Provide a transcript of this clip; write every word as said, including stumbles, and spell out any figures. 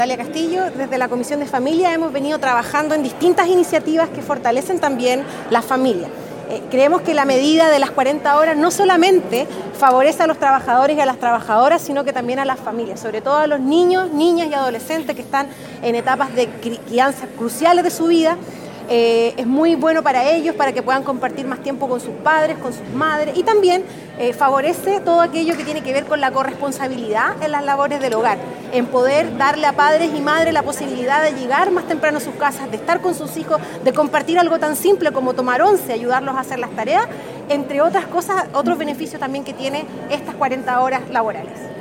Natalia Castillo, desde la Comisión de Familia hemos venido trabajando en distintas iniciativas que fortalecen también la familia. Eh, creemos que la medida de las cuarenta horas no solamente favorece a los trabajadores y a las trabajadoras, sino que también a las familias, sobre todo a los niños, niñas y adolescentes que están en etapas de crianza cruciales de su vida. Eh, es muy bueno para ellos, para que puedan compartir más tiempo con sus padres, con sus madres, y también eh, favorece todo aquello que tiene que ver con la corresponsabilidad en las labores del hogar, en poder darle a padres y madres la posibilidad de llegar más temprano a sus casas, de estar con sus hijos, de compartir algo tan simple como tomar once, ayudarlos a hacer las tareas, entre otras cosas, otros beneficios también que tiene estas cuarenta horas laborales.